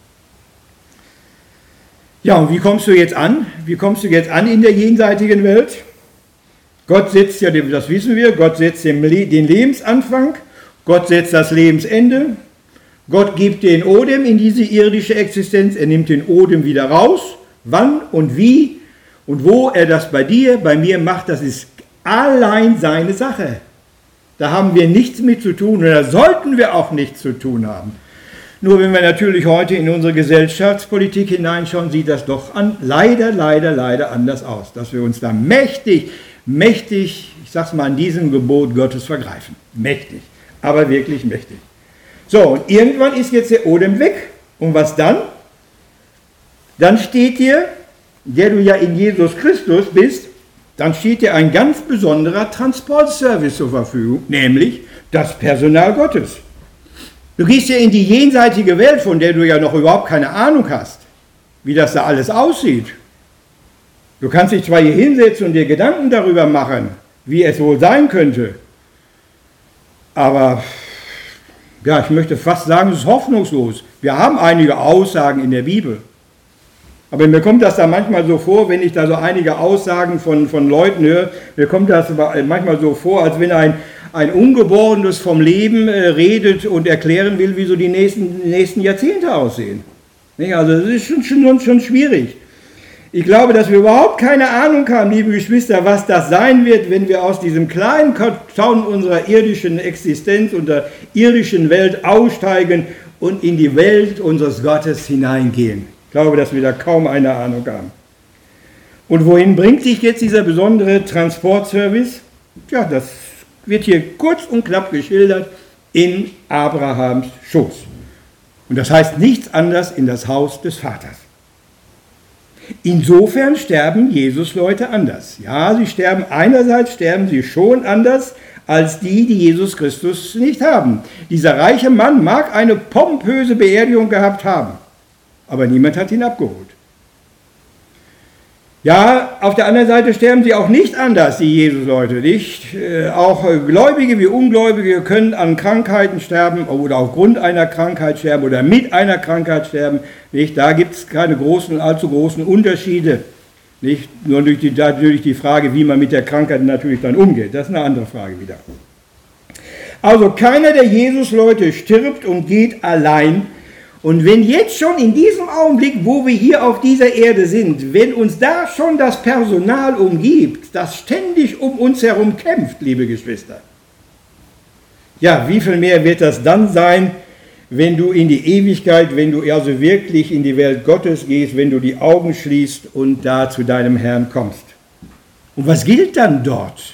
Ja, und wie kommst du jetzt an? Wie kommst du jetzt an in der jenseitigen Welt? Gott setzt ja, das wissen wir, Gott setzt den Lebensanfang, Gott setzt das Lebensende, Gott gibt den Odem in diese irdische Existenz, er nimmt den Odem wieder raus. Wann und wie und wo er das bei dir, bei mir macht, das ist allein seine Sache. Da haben wir nichts mit zu tun und da sollten wir auch nichts zu tun haben. Nur wenn wir natürlich heute in unsere Gesellschaftspolitik hineinschauen, sieht das doch an, leider, leider, leider anders aus, dass wir uns da mächtig, mächtig, ich sag's mal, an diesem Gebot Gottes vergreifen. Mächtig, aber wirklich mächtig. So, und irgendwann ist jetzt der Odem weg. Und was dann? Dann steht dir, der du ja in Jesus Christus bist, dann steht dir ein ganz besonderer Transportservice zur Verfügung, nämlich das Personal Gottes. Du gehst ja in die jenseitige Welt, von der du ja noch überhaupt keine Ahnung hast, wie das da alles aussieht. Du kannst dich zwar hier hinsetzen und dir Gedanken darüber machen, wie es wohl sein könnte, aber ja, ich möchte fast sagen, es ist hoffnungslos. Wir haben einige Aussagen in der Bibel. Aber mir kommt das da manchmal so vor, wenn ich da so einige Aussagen von, von Leuten höre, mir kommt das manchmal so vor, als wenn ein, ein Ungeborenes vom Leben äh, redet und erklären will, wie so die nächsten, nächsten Jahrzehnte aussehen. Nicht? Also das ist schon, schon, schon schwierig. Ich glaube, dass wir überhaupt keine Ahnung haben, liebe Geschwister, was das sein wird, wenn wir aus diesem kleinen Karton unserer irdischen Existenz, unserer irdischen Welt aussteigen und in die Welt unseres Gottes hineingehen. Ich glaube, dass wir da kaum eine Ahnung haben. Und wohin bringt sich jetzt dieser besondere Transportservice? Ja, das wird hier kurz und knapp geschildert in Abrahams Schoß. Und das heißt nichts anderes in das Haus des Vaters. Insofern sterben Jesus-Leute anders. Ja, sie sterben, einerseits sterben sie schon anders als die, die Jesus Christus nicht haben. Dieser reiche Mann mag eine pompöse Beerdigung gehabt haben, aber niemand hat ihn abgeholt. Ja, auf der anderen Seite sterben sie auch nicht anders, die Jesus-Leute, nicht? Äh, auch Gläubige wie Ungläubige können an Krankheiten sterben oder aufgrund einer Krankheit sterben oder mit einer Krankheit sterben, nicht? Da gibt es keine großen, allzu großen Unterschiede, nicht? Nur durch die, natürlich die Frage, wie man mit der Krankheit natürlich dann umgeht, das ist eine andere Frage wieder. Also keiner der Jesus-Leute stirbt und geht allein. Und wenn jetzt schon in diesem Augenblick, wo wir hier auf dieser Erde sind, wenn uns da schon das Personal umgibt, das ständig um uns herum kämpft, liebe Geschwister, ja, wie viel mehr wird das dann sein, wenn du in die Ewigkeit, wenn du also wirklich in die Welt Gottes gehst, wenn du die Augen schließt und da zu deinem Herrn kommst. Und was gilt dann dort?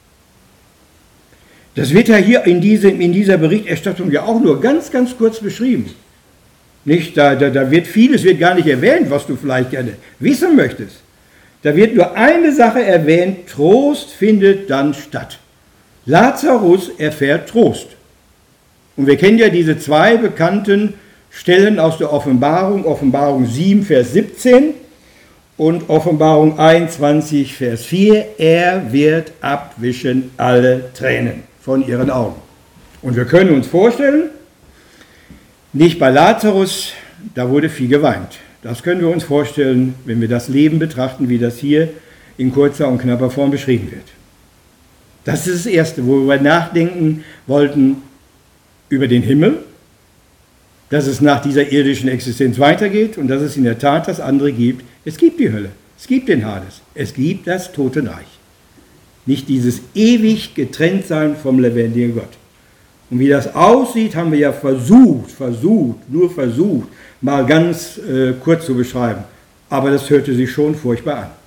Das wird ja hier in, diesem, in dieser Berichterstattung ja auch nur ganz, ganz kurz beschrieben. Nicht, da, da, da wird vieles wird gar nicht erwähnt, was du vielleicht gerne wissen möchtest. Da wird nur eine Sache erwähnt, Trost findet dann statt. Lazarus erfährt Trost. Und wir kennen ja diese zwei bekannten Stellen aus der Offenbarung, Offenbarung sieben, Vers siebzehn und Offenbarung einundzwanzig, Vers vier. Er wird abwischen alle Tränen von ihren Augen. Und wir können uns vorstellen, nicht bei Lazarus, da wurde viel geweint. Das können wir uns vorstellen, wenn wir das Leben betrachten, wie das hier in kurzer und knapper Form beschrieben wird. Das ist das Erste, wo wir nachdenken wollten, über den Himmel, dass es nach dieser irdischen Existenz weitergeht und dass es in der Tat das andere gibt. Es gibt die Hölle, es gibt den Hades, es gibt das Totenreich. Nicht dieses ewig Getrenntsein vom lebendigen Gott. Und wie das aussieht, haben wir ja versucht, versucht, nur versucht, mal ganz äh, kurz zu beschreiben. Aber das hörte sich schon furchtbar an.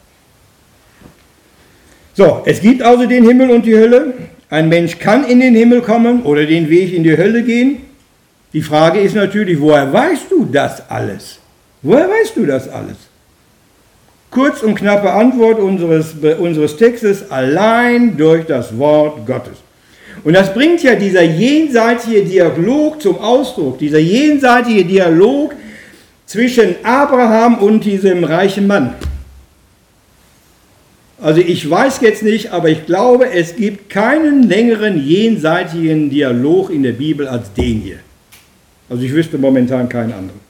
So, es gibt also den Himmel und die Hölle. Ein Mensch kann in den Himmel kommen oder den Weg in die Hölle gehen. Die Frage ist natürlich, woher weißt du das alles? Woher weißt du das alles? Kurz und knappe Antwort unseres, unseres Textes, allein durch das Wort Gottes. Und das bringt ja dieser jenseitige Dialog zum Ausdruck, dieser jenseitige Dialog zwischen Abraham und diesem reichen Mann. Also ich weiß jetzt nicht, aber ich glaube, es gibt keinen längeren jenseitigen Dialog in der Bibel als den hier. Also ich wüsste momentan keinen anderen.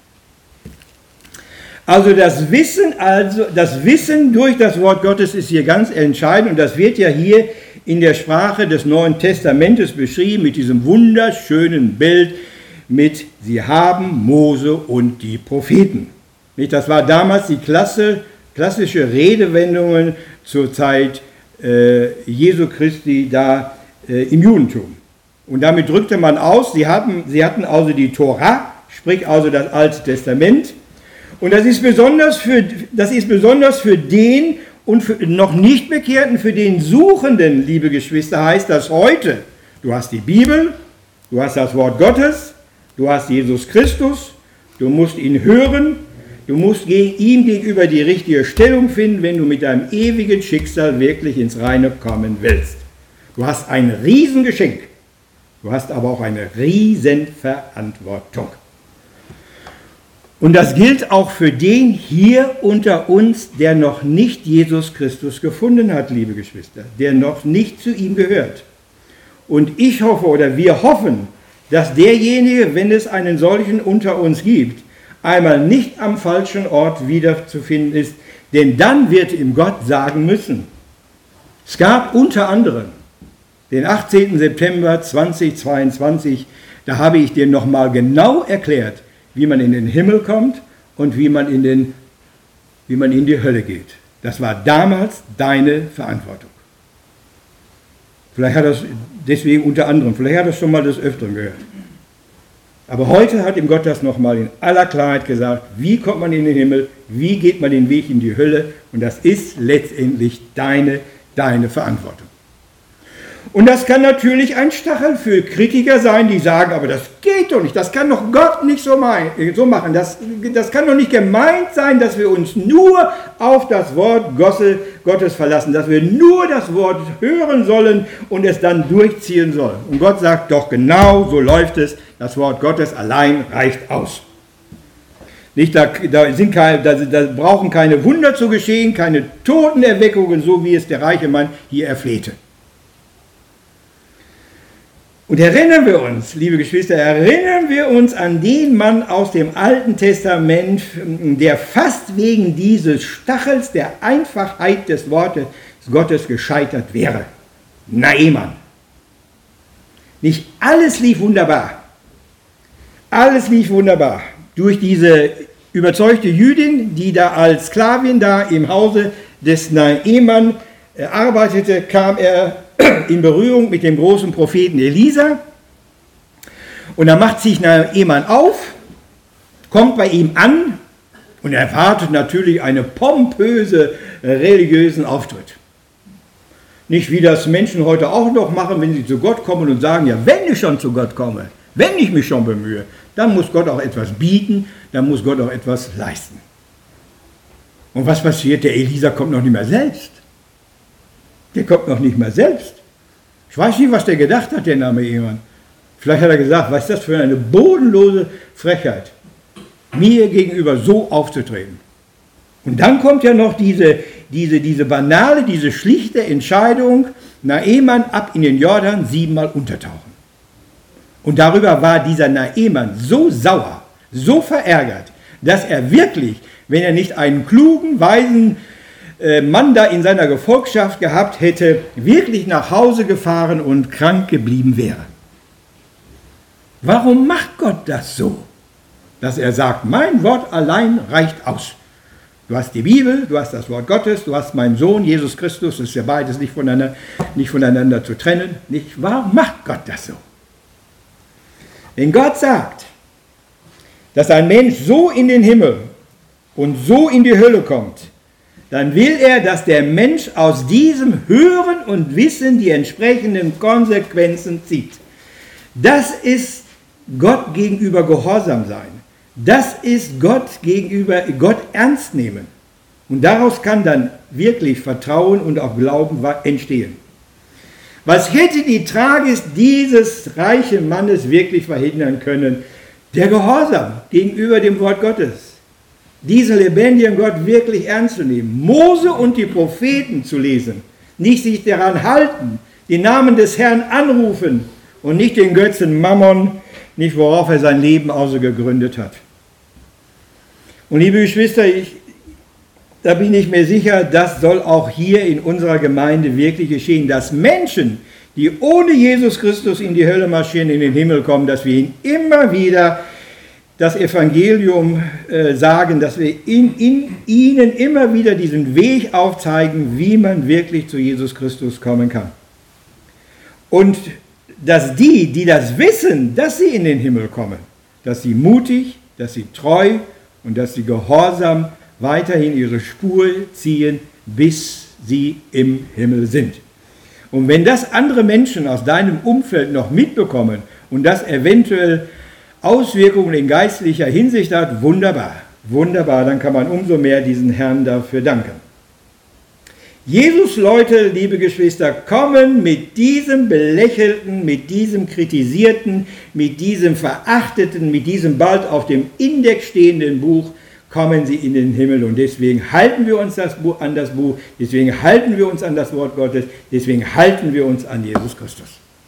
Also das Wissen, also das Wissen durch das Wort Gottes ist hier ganz entscheidend und das wird ja hier in der Sprache des Neuen Testamentes beschrieben mit diesem wunderschönen Bild mit Sie haben Mose und die Propheten. Das war damals die Klasse, klassische Redewendungen zur Zeit äh, Jesu Christi da äh, im Judentum. Und damit drückte man aus, sie hatten, sie hatten also die Tora, sprich also das Alte Testament. Und das ist besonders für, das ist besonders für den und für noch nicht Bekehrten, für den Suchenden, liebe Geschwister, heißt das heute. Du hast die Bibel, du hast das Wort Gottes, du hast Jesus Christus, du musst ihn hören, du musst ihm gegenüber die richtige Stellung finden, wenn du mit deinem ewigen Schicksal wirklich ins Reine kommen willst. Du hast ein Riesengeschenk, du hast aber auch eine Riesenverantwortung. Und das gilt auch für den hier unter uns, der noch nicht Jesus Christus gefunden hat, liebe Geschwister, der noch nicht zu ihm gehört. Und ich hoffe oder wir hoffen, dass derjenige, wenn es einen solchen unter uns gibt, einmal nicht am falschen Ort wiederzufinden ist, denn dann wird ihm Gott sagen müssen. Es gab unter anderem den achtzehnten September zweitausendzweiundzwanzig, da habe ich dir nochmal genau erklärt, wie man in den Himmel kommt und wie man in, den, wie man in die Hölle geht. Das war damals deine Verantwortung. Vielleicht hat das deswegen unter anderem, vielleicht hat das schon mal des Öfteren gehört. Aber heute hat ihm Gott das nochmal in aller Klarheit gesagt, wie kommt man in den Himmel, wie geht man den Weg in die Hölle und das ist letztendlich deine, deine Verantwortung. Und das kann natürlich ein Stachel für Kritiker sein, die sagen, aber das geht doch nicht, das kann doch Gott nicht so, mein, so machen, das, das kann doch nicht gemeint sein, dass wir uns nur auf das Wort Gottes verlassen, dass wir nur das Wort hören sollen und es dann durchziehen sollen. Und Gott sagt, doch genau so läuft es, das Wort Gottes allein reicht aus. Nicht, da, da, sind keine, da, da brauchen keine Wunder zu geschehen, keine Totenerweckungen, so wie es der reiche Mann hier erflehte. Und erinnern wir uns, liebe Geschwister, erinnern wir uns an den Mann aus dem Alten Testament, der fast wegen dieses Stachels der Einfachheit des Wortes Gottes gescheitert wäre. Naaman. Nicht alles lief wunderbar. Alles lief wunderbar. Durch diese überzeugte Jüdin, die da als Sklavin da im Hause des Naaman arbeitete, kam er in Berührung mit dem großen Propheten Elisa. Und dann macht sich Naaman auf, kommt bei ihm an und erwartet natürlich einen pompösen religiösen Auftritt. Nicht wie das Menschen heute auch noch machen, wenn sie zu Gott kommen und sagen, ja, wenn ich schon zu Gott komme, wenn ich mich schon bemühe, dann muss Gott auch etwas bieten, dann muss Gott auch etwas leisten. Und was passiert? Der Elisa kommt noch nicht mehr selbst. Der kommt noch nicht mehr selbst. Ich weiß nicht, was der gedacht hat, der Naaman. Vielleicht hat er gesagt, was ist das für eine bodenlose Frechheit, mir gegenüber so aufzutreten. Und dann kommt ja noch diese, diese, diese banale, diese schlichte Entscheidung, Naaman ab in den Jordan siebenmal untertauchen. Und darüber war dieser Naaman so sauer, so verärgert, dass er wirklich, wenn er nicht einen klugen, weisen äh, Mann da in seiner Gefolgschaft gehabt hätte, wirklich nach Hause gefahren und krank geblieben wäre. Warum macht Gott das so? Dass er sagt, mein Wort allein reicht aus. Du hast die Bibel, du hast das Wort Gottes, du hast meinen Sohn, Jesus Christus, das ist ja beides nicht voneinander, nicht voneinander zu trennen. Nicht, warum macht Gott das so? Wenn Gott sagt, dass ein Mensch so in den Himmel und so in die Hölle kommt, dann will er, dass der Mensch aus diesem Hören und Wissen die entsprechenden Konsequenzen zieht. Das ist Gott gegenüber Gehorsam sein. Das ist Gott gegenüber Gott ernst nehmen. Und daraus kann dann wirklich Vertrauen und auch Glauben entstehen. Was hätte die Tragik dieses reichen Mannes wirklich verhindern können? Der Gehorsam gegenüber dem Wort Gottes. Diesen lebendigen Gott wirklich ernst zu nehmen. Mose und die Propheten zu lesen. Nicht sich daran halten, den Namen des Herrn anrufen und nicht den Götzen Mammon, nicht worauf er sein Leben also gegründet hat. Und liebe Geschwister, ich, da bin ich mir sicher, das soll auch hier in unserer Gemeinde wirklich geschehen, dass Menschen, die ohne Jesus Christus in die Hölle marschieren, in den Himmel kommen, dass wir ihnen immer wieder das Evangelium äh, sagen, dass wir in, in ihnen immer wieder diesen Weg aufzeigen, wie man wirklich zu Jesus Christus kommen kann. Und dass die, die das wissen, dass sie in den Himmel kommen, dass sie mutig, dass sie treu und dass sie gehorsam weiterhin ihre Spur ziehen, bis sie im Himmel sind. Und wenn das andere Menschen aus deinem Umfeld noch mitbekommen und das eventuell Auswirkungen in geistlicher Hinsicht hat, wunderbar, wunderbar, dann kann man umso mehr diesen Herrn dafür danken. Jesus, Leute, liebe Geschwister, kommen mit diesem belächelten, mit diesem kritisierten, mit diesem verachteten, mit diesem bald auf dem Index stehenden Buch, kommen sie in den Himmel. Und deswegen halten wir uns das Buch, an das Buch, deswegen halten wir uns an das Wort Gottes, deswegen halten wir uns an Jesus Christus.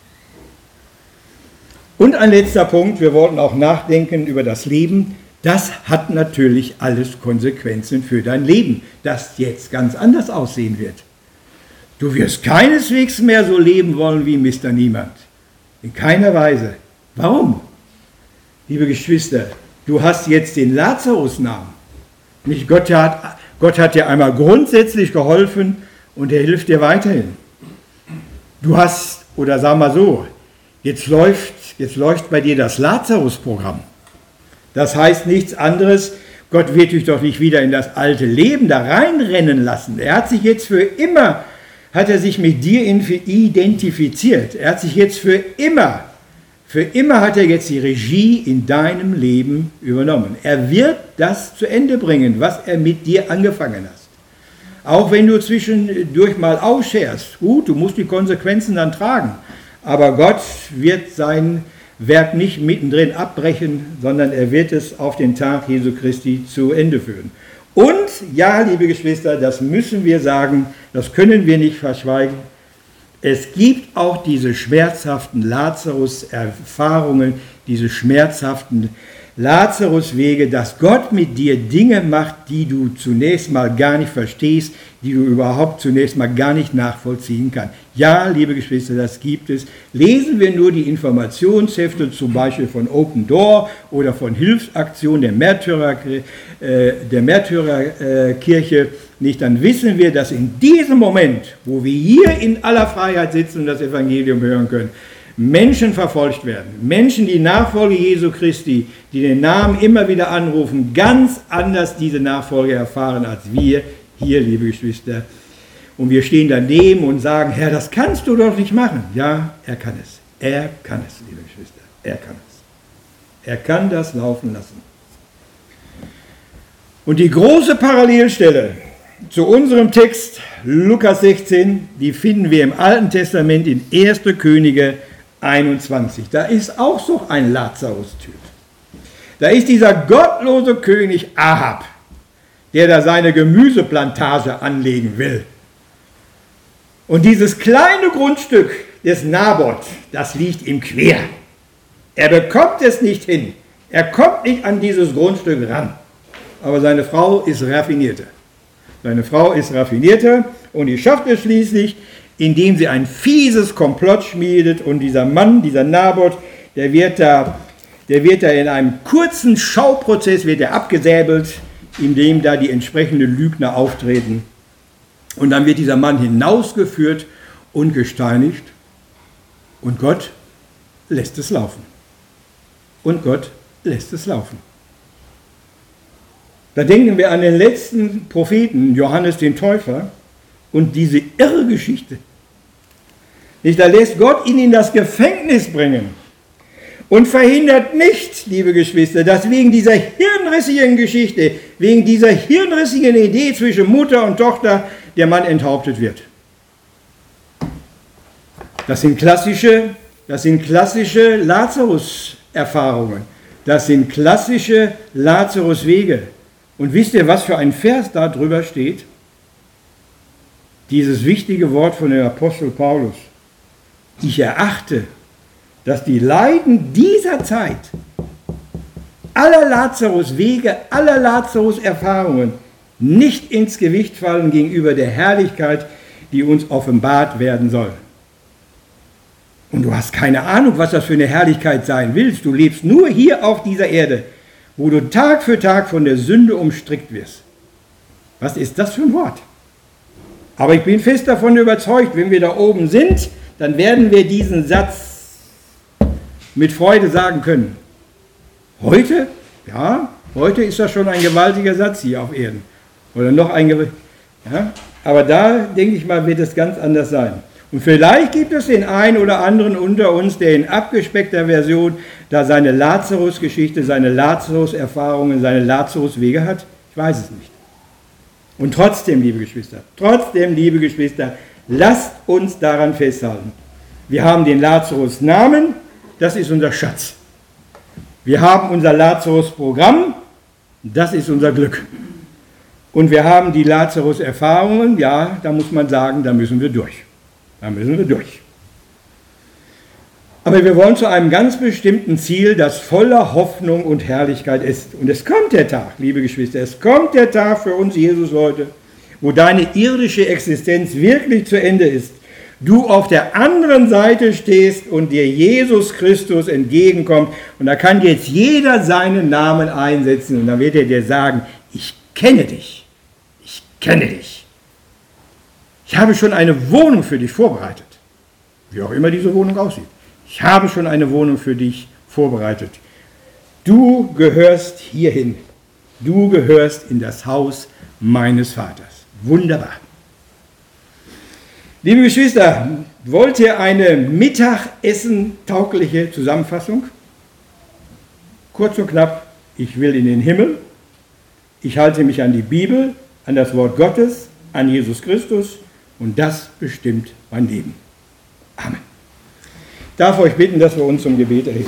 Und ein letzter Punkt, wir wollten auch nachdenken über das Leben. Das hat natürlich alles Konsequenzen für dein Leben, das jetzt ganz anders aussehen wird. Du wirst keineswegs mehr so leben wollen wie Mister Niemand. In keiner Weise. Warum? Liebe Geschwister, du hast jetzt den Lazarus-Namen. Nicht Gott hat, Gott hat dir einmal grundsätzlich geholfen und er hilft dir weiterhin. Du hast, oder sag mal so, jetzt läuft, jetzt läuft bei dir das Lazarus-Programm. Das heißt nichts anderes, Gott wird dich doch nicht wieder in das alte Leben da reinrennen lassen. Er hat sich jetzt für immer, hat er sich mit dir identifiziert. Er hat sich jetzt für immer, für immer hat er jetzt die Regie in deinem Leben übernommen. Er wird das zu Ende bringen, was er mit dir angefangen hat. Auch wenn du zwischendurch mal ausscherst, gut, du musst die Konsequenzen dann tragen. Aber Gott wird sein Werk nicht mittendrin abbrechen, sondern er wird es auf den Tag Jesu Christi zu Ende führen. Und ja, liebe Geschwister, das müssen wir sagen, das können wir nicht verschweigen. Es gibt auch diese schmerzhaften Lazarus-Erfahrungen, diese schmerzhaften Lazarus-Wege, dass Gott mit dir Dinge macht, die du zunächst mal gar nicht verstehst, die du überhaupt zunächst mal gar nicht nachvollziehen kannst. Ja, liebe Geschwister, das gibt es. Lesen wir nur die Informationshefte, zum Beispiel von Open Door oder von Hilfsaktion der Märtyrer, äh, der Märtyrerkirche, äh, nicht, dann wissen wir, dass in diesem Moment, wo wir hier in aller Freiheit sitzen und das Evangelium hören können, Menschen verfolgt werden. Menschen, die Nachfolge Jesu Christi, die den Namen immer wieder anrufen, ganz anders diese Nachfolge erfahren als wir hier, liebe Geschwister. Und wir stehen daneben und sagen, Herr, das kannst du doch nicht machen. Ja, er kann es. Er kann es, liebe Geschwister. Er kann es. Er kann das laufen lassen. Und die große Parallelstelle zu unserem Text, Lukas sechzehn, die finden wir im Alten Testament in erster Könige einundzwanzig. Da ist auch so ein Lazarus-Typ. Da ist dieser gottlose König Ahab, der da seine Gemüseplantage anlegen will. Und dieses kleine Grundstück des Naboth, das liegt ihm quer. Er bekommt es nicht hin. Er kommt nicht an dieses Grundstück ran. Aber seine Frau ist raffinierter. Seine Frau ist raffinierter und die schafft es schließlich, indem sie ein fieses Komplott schmiedet. Und dieser Mann, dieser Naboth, der wird da, der wird da in einem kurzen Schauprozess wird er abgesäbelt, indem da die entsprechenden Lügner auftreten. Und dann wird dieser Mann hinausgeführt und gesteinigt. Und Gott lässt es laufen. Und Gott lässt es laufen. Da denken wir an den letzten Propheten, Johannes den Täufer, und diese irre Geschichte. Nicht, da lässt Gott ihn in das Gefängnis bringen und verhindert nicht, liebe Geschwister, dass wegen dieser hirnrissigen Geschichte, wegen dieser hirnrissigen Idee zwischen Mutter und Tochter der Mann enthauptet wird. Das sind klassische, das sind klassische Lazarus-Erfahrungen. Das sind klassische Lazarus-Wege. Und wisst ihr, was für ein Vers da drüber steht? Dieses wichtige Wort von dem Apostel Paulus. Ich erachte, dass die Leiden dieser Zeit, aller Lazarus-Wege, aller Lazarus-Erfahrungen nicht ins Gewicht fallen gegenüber der Herrlichkeit, die uns offenbart werden soll. Und du hast keine Ahnung, was das für eine Herrlichkeit sein willst. Du lebst nur hier auf dieser Erde, wo du Tag für Tag von der Sünde umstrickt wirst. Was ist das für ein Wort? Aber ich bin fest davon überzeugt, wenn wir da oben sind, dann werden wir diesen Satz mit Freude sagen können. Heute, ja, heute ist das schon ein gewaltiger Satz hier auf Erden. Oder noch ein, ja, aber da, denke ich mal, wird es ganz anders sein. Und vielleicht gibt es den einen oder anderen unter uns, der in abgespeckter Version da seine Lazarus-Geschichte, seine Lazarus-Erfahrungen, seine Lazarus-Wege hat. Ich weiß es nicht. Und trotzdem, liebe Geschwister, trotzdem, liebe Geschwister, lasst uns daran festhalten. Wir haben den Lazarus-Namen, das ist unser Schatz. Wir haben unser Lazarus-Programm, das ist unser Glück. Und wir haben die Lazarus-Erfahrungen, ja, da muss man sagen, da müssen wir durch. Da müssen wir durch. Aber wir wollen zu einem ganz bestimmten Ziel, das voller Hoffnung und Herrlichkeit ist. Und es kommt der Tag, liebe Geschwister, es kommt der Tag für uns Jesus-Leute, wo deine irdische Existenz wirklich zu Ende ist. Du auf der anderen Seite stehst und dir Jesus Christus entgegenkommt. Und da kann jetzt jeder seinen Namen einsetzen und dann wird er dir sagen, ich kenne dich, ich kenne dich. Ich habe schon eine Wohnung für dich vorbereitet, wie auch immer diese Wohnung aussieht. Ich habe schon eine Wohnung für dich vorbereitet. Du gehörst hierhin. Du gehörst in das Haus meines Vaters. Wunderbar. Liebe Geschwister, wollt ihr eine Mittagessen-taugliche Zusammenfassung? Kurz und knapp, ich will in den Himmel. Ich halte mich an die Bibel, an das Wort Gottes, an Jesus Christus. Und das bestimmt mein Leben. Amen. Ich darf euch bitten, dass wir uns zum Gebet erheben.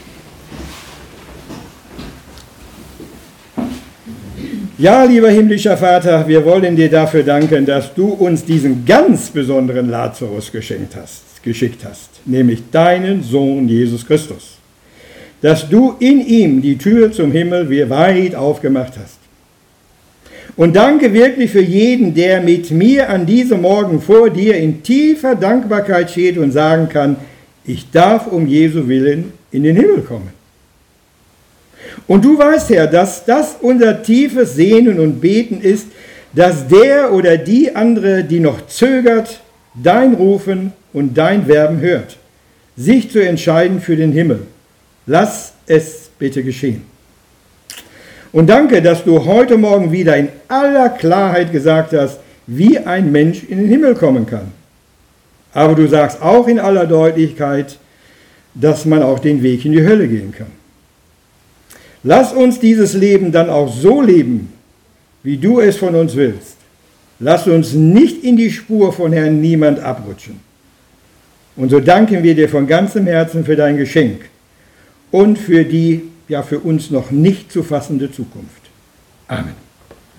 Ja, lieber himmlischer Vater, wir wollen dir dafür danken, dass du uns diesen ganz besonderen Lazarus geschenkt hast, geschickt hast, nämlich deinen Sohn Jesus Christus. Dass du in ihm die Tür zum Himmel weit aufgemacht hast. Und danke wirklich für jeden, der mit mir an diesem Morgen vor dir in tiefer Dankbarkeit steht und sagen kann, ich darf um Jesu Willen in den Himmel kommen. Und du weißt, Herr, dass das unser tiefes Sehnen und Beten ist, dass der oder die andere, die noch zögert, dein Rufen und dein Werben hört. sich zu entscheiden für den Himmel. Lass es bitte geschehen. Und danke, dass du heute Morgen wieder in aller Klarheit gesagt hast, wie ein Mensch in den Himmel kommen kann. Aber du sagst auch in aller Deutlichkeit, dass man auch den Weg in die Hölle gehen kann. Lass uns dieses Leben dann auch so leben, wie du es von uns willst. Lass uns nicht in die Spur von Herrn Niemand abrutschen. Und so danken wir dir von ganzem Herzen für dein Geschenk und für die, ja für uns noch nicht zu fassende Zukunft. Amen.